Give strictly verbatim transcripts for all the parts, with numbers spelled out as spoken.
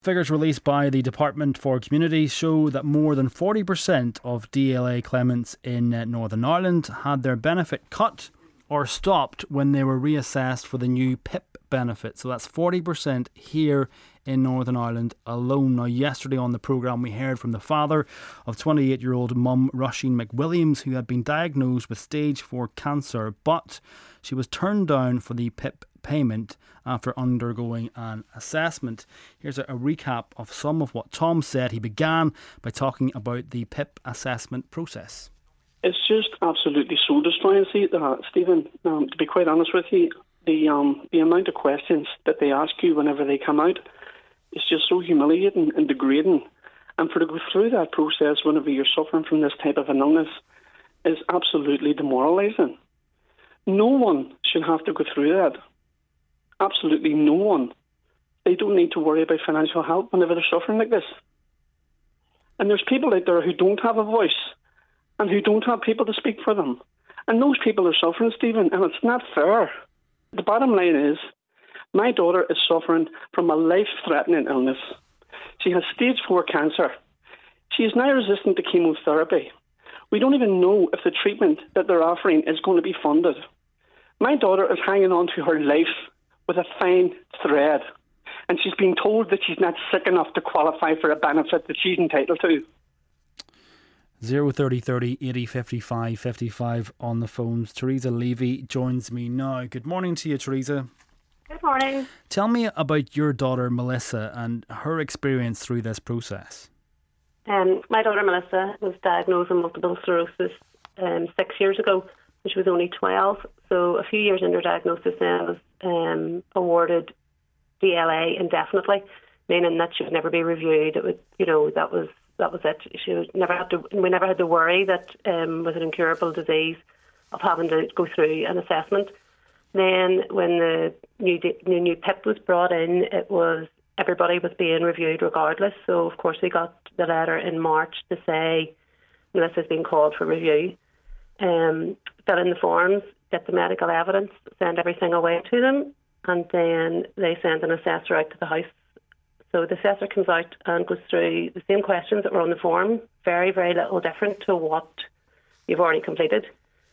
Figures released by the Department for Communities show that more than forty percent of D L A claimants in Northern Ireland had their benefit cut or stopped when they were reassessed for the new P I P benefit. So that's forty percent here in Northern Ireland alone. Now, yesterday on the programme we heard from the father of twenty-eight-year-old mum Roisin McWilliams, who had been diagnosed with stage four cancer, but she was turned down for the P I P payment after undergoing an assessment. Here's a, a recap of some of what Tom said. He began by talking about the P I P assessment process. It's just absolutely soul destroying, see, uh, Stephen. Um, to be quite honest with you, the um, the amount of questions that they ask you whenever they come out is just so humiliating and degrading. And for to go through that process whenever you're suffering from this type of an illness is absolutely demoralising. No one should have to go through that. Absolutely no one. They don't need to worry about financial help whenever they're suffering like this. And there's people out there who don't have a voice and who don't have people to speak for them. And those people are suffering, Stephen, and it's not fair. The bottom line is, my daughter is suffering from a life-threatening illness. She has stage four cancer. She is now resistant to chemotherapy. We don't even know if the treatment that they're offering is going to be funded. My daughter is hanging on to her life with a fine thread, and she's being told that she's not sick enough to qualify for a benefit that she's entitled to. zero thirty thirty eighty fifty-five fifty-five on the phones. Teresa Levy joins me now. Good morning to you, Teresa. Good morning. Tell me about your daughter Melissa and her experience through this process. Um, my daughter Melissa was diagnosed with multiple sclerosis um, six years ago when she was only twelve. So a few years into her diagnosis then was um, awarded D L A indefinitely, meaning that she would never be reviewed. It would, you know, that was that was it. She would never had to. We never had to worry that um, was an incurable disease of having to go through an assessment. Then when the new new, new P I P was brought in, it was everybody was being reviewed regardless. So of course we got the letter in March to say Melissa's been called for review. Um, fill in the forms, get the medical evidence, send everything away to them, and then they send an assessor out to the house. So the assessor comes out and goes through the same questions that were on the form, very, very little different to what you've already completed.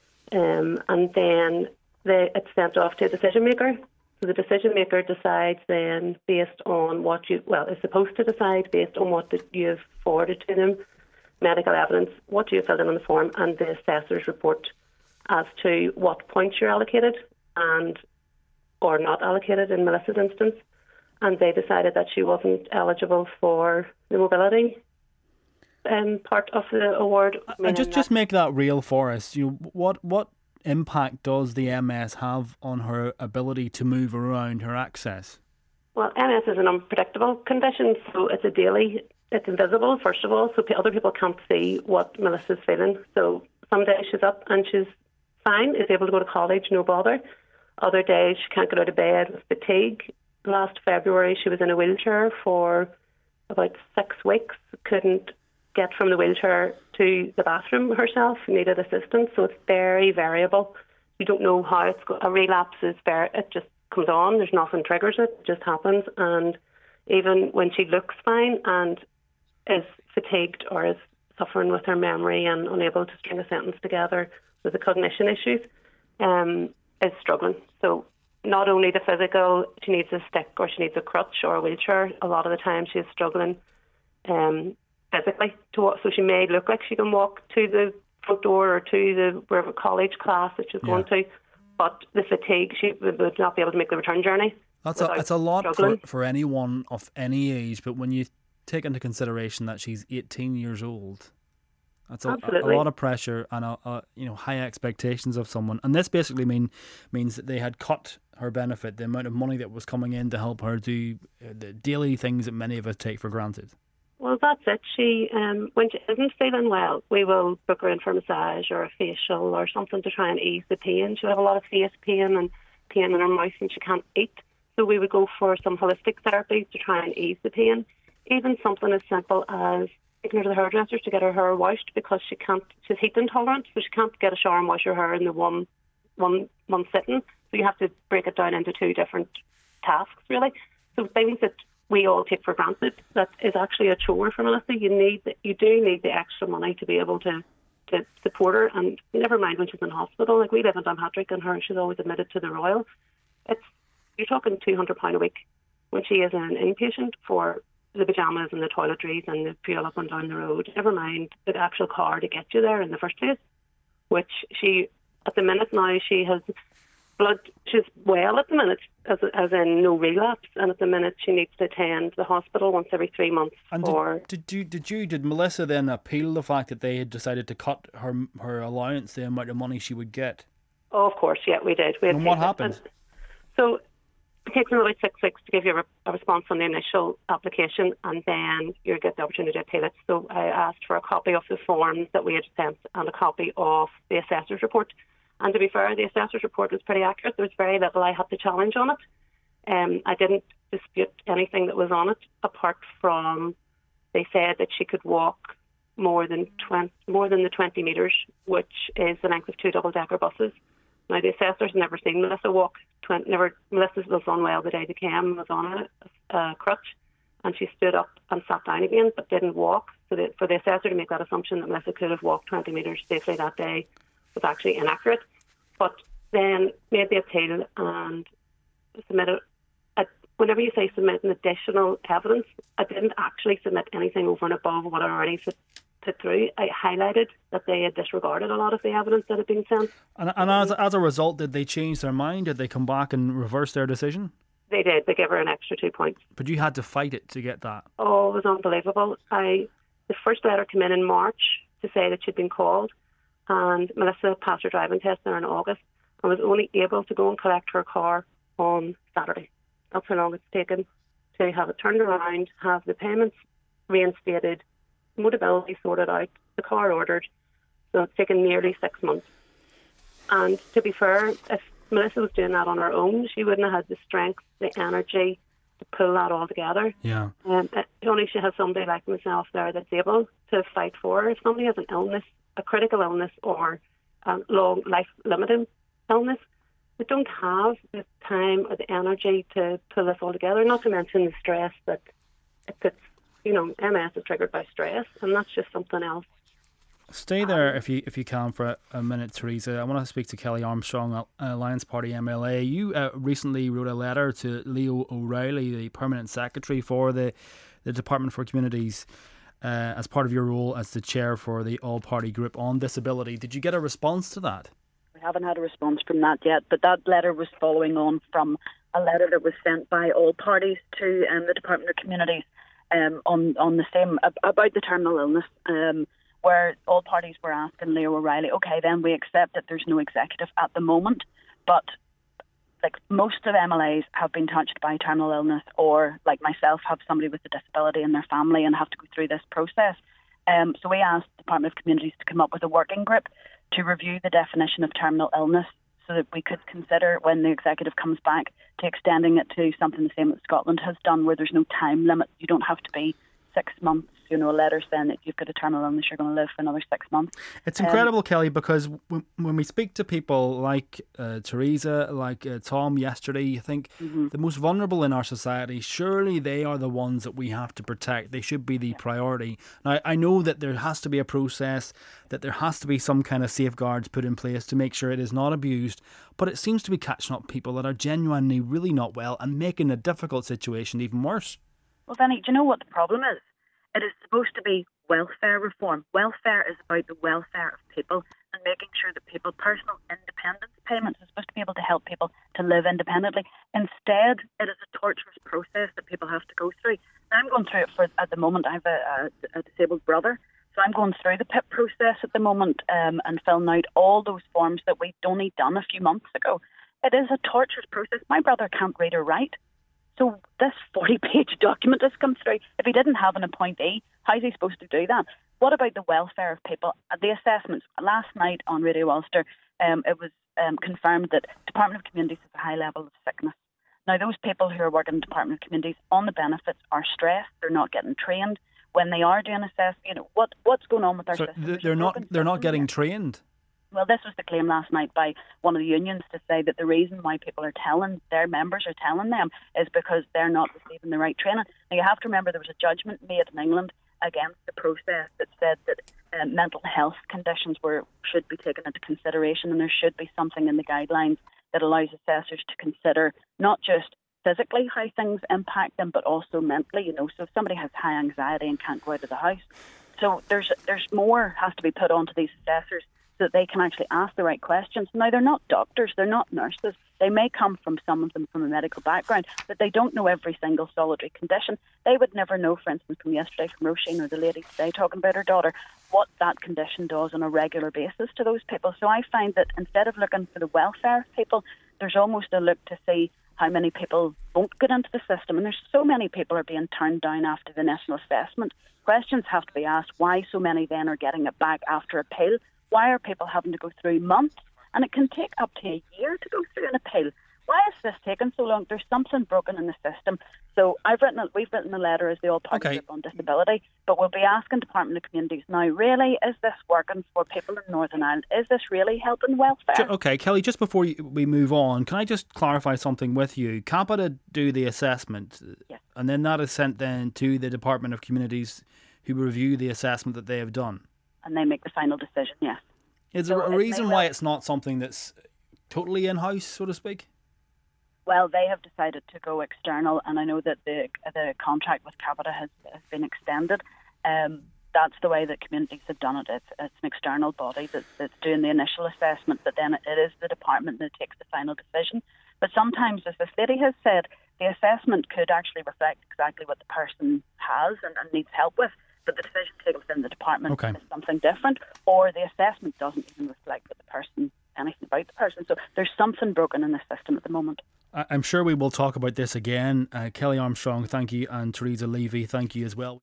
Um, and then they, it's sent off to a decision maker. So the decision maker decides then based on what you, well, is supposed to decide based on what the, you've forwarded to them, medical evidence, what you filled in on the form, and the assessor's report as to what points you're allocated and or not allocated in Melissa's instance. And they decided that she wasn't eligible for the mobility um, part of the award. And just, just make that real for us. You know, what what impact does the M S have on her ability to move around, her access? Well, M S is an unpredictable condition, so it's a daily, it's invisible, first of all, so other people can't see what Melissa's feeling. So some days she's up and she's fine, is able to go to college, no bother. Other days she can't get out of bed with fatigue. Last February she was in a wheelchair for about six weeks, couldn't get from the wheelchair to the bathroom herself, needed assistance, so it's very variable. You don't know how it's go- a relapse is very, it just comes on, there's nothing triggers it, it just happens. And even when she looks fine and is fatigued or is suffering with her memory and unable to string a sentence together with the cognition issues, um, is struggling. So not only the physical, she needs a stick or she needs a crutch or a wheelchair. A lot of the time she's struggling um, physically. To walk, so she may look like she can walk to the front door or to the wherever college class that she's yeah. going to, but the fatigue, she would not be able to make the return journey. That's a, that's a lot for, for anyone of any age, but when you take into consideration that she's eighteen years old, that's a, a, a lot of pressure and a, a, you know, high expectations of someone. And this basically mean means that they had cut her benefit, the amount of money that was coming in to help her do the daily things that many of us take for granted. Well, that's it. She, um, when she isn't feeling well, we will book her in for a massage or a facial or something to try and ease the pain. She'll have a lot of face pain and pain in her mouth and she can't eat. So we would go for some holistic therapies to try and ease the pain. Even something as simple as taking her to the hairdresser to get her hair washed because she can't, she's heat intolerant, so she can't get a shower and wash her hair in the one, one, one sitting. So you have to break it down into two different tasks, really. So things that we all take for granted that is actually a chore for Melissa. You need, the, you do need the extra money to be able to, to support her, and never mind when she's in hospital. Like, we live in Dunhatrick, and her, she's always admitted to the Royal. It's, you're talking two hundred pounds a week when she is an inpatient for the pyjamas and the toiletries and the fuel up and down the road. Never mind the actual car to get you there in the first place, which she, at the minute now, she has blood, she's well at the minute, as, as in no relapse, and at the minute she needs to attend the hospital once every three months. And for did, did you did you did Melissa then appeal the fact that they had decided to cut her her allowance, the amount of money she would get? Oh, of course, yeah, we did. We had and what taken- happened? and so it takes them about six weeks to give you a, re- a response on the initial application, and then you get the opportunity to appeal it. So I asked for a copy of the forms that we had sent and a copy of the assessor's report. And to be fair, the assessor's report was pretty accurate. There was very little I had to challenge on it. Um, I didn't dispute anything that was on it, apart from they said that she could walk more than twenty, more than the twenty metres, which is the length of two double-decker buses. Now, the assessor's never seen Melissa walk. twenty, never, Melissa was unwell the day they came, was on a, a crutch, and she stood up and sat down again, but didn't walk. So the, for the assessor to make that assumption that Melissa could have walked twenty metres safely that day was actually inaccurate. But then made the appeal and submitted. A, whenever you say submit an additional evidence, I didn't actually submit anything over and above what I already put, put through. I highlighted that they had disregarded a lot of the evidence that had been sent. And, and as, as a result, did they change their mind? Did they come back and reverse their decision? They did. They gave her an extra two points. But you had to fight it to get that. Oh, it was unbelievable. I the first letter came in in March to say that she'd been called, and Melissa passed her driving test there in August and was only able to go and collect her car on Saturday. That's how long it's taken to have it turned around, have the payments reinstated, Motability sorted out, the car ordered. So it's taken nearly six months. And to be fair, if Melissa was doing that on her own, she wouldn't have had the strength, the energy to pull that all together. Yeah. Um, only she has somebody like myself there that's able to fight for her. If somebody has an illness, a critical illness or a long life-limiting illness, they don't have the time or the energy to pull this all together, not to mention the stress that it puts, you know, M S is triggered by stress, and that's just something else. Stay there if you if you can for a, a minute, Teresa. I want to speak to Kelly Armstrong, Alliance Party M L A. You uh, recently wrote a letter to Leo O'Reilly, the Permanent Secretary for the, the Department for Communities, uh, as part of your role as the chair for the All-Party Group on Disability. Did you get a response to that? We haven't had a response from that yet, but that letter was following on from a letter that was sent by all parties to um, the Department of Communities um, on, on the same, about the terminal illness, um, where all parties were asking Leo O'Reilly, okay, then we accept that there's no executive at the moment, but like most of M L As have been touched by terminal illness, or like myself, have somebody with a disability in their family and have to go through this process. Um, so we asked the Department of Communities to come up with a working group to review the definition of terminal illness so that we could consider, when the executive comes back, to extending it to something the same that Scotland has done, where there's no time limit. You don't have to be six months, you know, a letter saying that you've got a terminal illness, you're going to live for another six months. It's incredible, um, Kelly, because when, when we speak to people like uh, Teresa, like uh, Tom yesterday, I think mm-hmm. the most vulnerable in our society, surely they are the ones that we have to protect. They should be the priority. Now, I know that there has to be a process, that there has to be some kind of safeguards put in place to make sure it is not abused, but it seems to be catching up people that are genuinely really not well and making a difficult situation even worse. Well, Vinny, do you know what the problem is? It is supposed to be welfare reform. Welfare is about the welfare of people and making sure that people, personal independence payments are supposed to be able to help people to live independently. Instead, it is a torturous process that people have to go through. Now, I'm going through it for, at the moment, I have a, a, a disabled brother, so I'm going through the P I P process at the moment um, and filling out all those forms that we'd only done a few months ago. It is a torturous process. My brother can't read or write. So this forty-page document has come through. If he didn't have an appointee, how's he supposed to do that? What about the welfare of people? The assessments. Last night on Radio Ulster, um, it was um, confirmed that Department of Communities has a high level of sickness. Now, those people who are working in Department of Communities on the benefits are stressed. They're not getting trained. When they are doing assessment, you know, what what's going on with our so system? They're not. They're not getting trained. Well, this was the claim last night by one of the unions to say that the reason why people are telling, their members are telling them, is because they're not receiving the right training. Now, you have to remember there was a judgment made in England against the process that said that uh, mental health conditions were should be taken into consideration, and there should be something in the guidelines that allows assessors to consider not just physically how things impact them, but also mentally. You know, so if somebody has high anxiety and can't go out of the house, so there's there's more has to be put onto these assessors so that they can actually ask the right questions. Now, they're not doctors, they're not nurses. They may come from, some of them, from a medical background, but they don't know every single solitary condition. They would never know, for instance, from yesterday, from Roisin or the lady today talking about her daughter, what that condition does on a regular basis to those people. So I find that instead of looking for the welfare of people, there's almost a look to see how many people won't get into the system. And there's so many people are being turned down after the initial assessment. Questions have to be asked. Why so many then are getting it back after appeal? Why are people having to go through months? And it can take up to a year to go through an appeal. Why is this taking so long? There's something broken in the system. So I've written, a, we've written a letter as the All Party okay. Group on Disability, but we'll be asking Department of Communities now, really, is this working for people in Northern Ireland? Is this really helping welfare? Okay, Kelly, just before we move on, can I just clarify something with you? Capita do the assessment, yes. and then that is sent then to the Department of Communities, who review the assessment that they have done. And they make the final decision, yes. Is so there a reason well, why it's not something that's totally in-house, so to speak? Well, they have decided to go external, and I know that the the contract with Capita has, has been extended. Um, that's the way that communities have done it. It's, it's an external body that's, that's doing the initial assessment, but then it is the department that takes the final decision. But sometimes, as this lady has said, the assessment could actually reflect exactly what the person has and, and needs help with, but the decision taken within the department okay. is something different, or the assessment doesn't even reflect what the person, anything about the person. So there's something broken in the system at the moment. I'm sure we will talk about this again. Uh, Kelly Armstrong, thank you, and Theresa Levy, thank you as well.